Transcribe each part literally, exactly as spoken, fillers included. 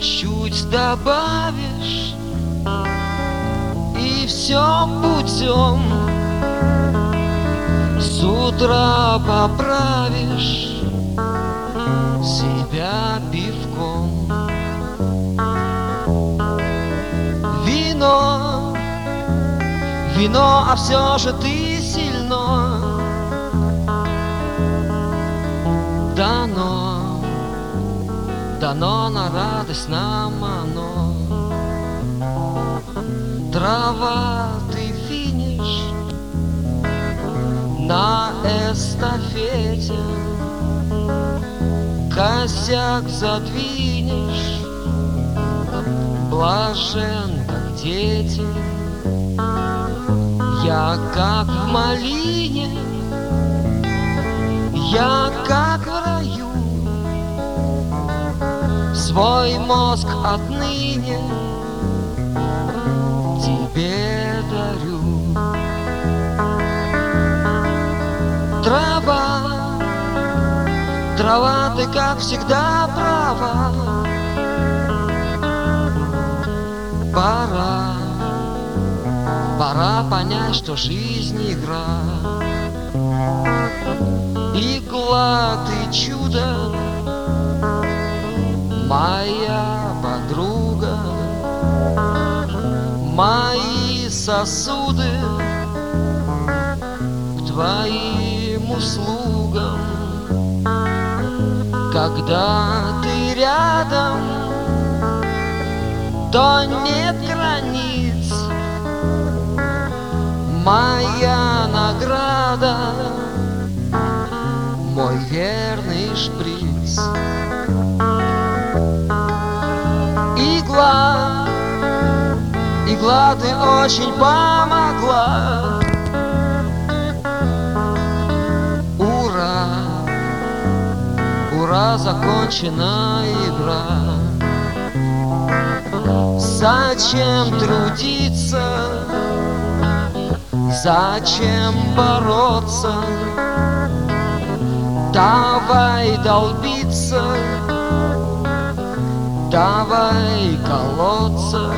чуть добавишь, и все путем с утра поправишь себя пивком. Вино, вино, а все же ты сильно дано, дано на радость нам оно. Трава, ты финиш на эстафете, косяк задвинешь, блажен, как дети. Я как в малине, я как в раю, свой мозг отныне тебе дарю. Трава, трава, ты как всегда права. Пора, пора понять, что жизнь игра. Игла, ты чудо, моя подруга. Мои сосуды к твоим услугам. Когда ты рядом, то нет границ. Моя награда, мой верный шприц. Игла, игла, ты очень помогла. Ура, ура, закончена игра. Зачем трудиться, зачем бороться? Давай долбиться, давай колоться.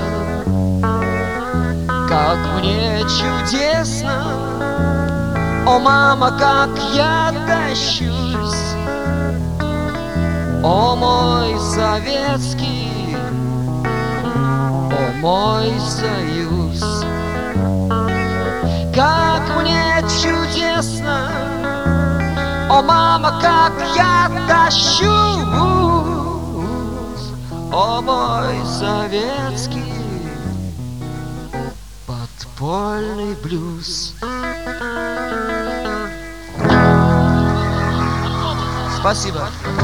Как мне чудесно, о, мама, как я тащусь, о, мой советский, о, мой союз. Как мне чудесно, о, мама, как я тащусь, о, мой советский подпольный блюз. Спасибо.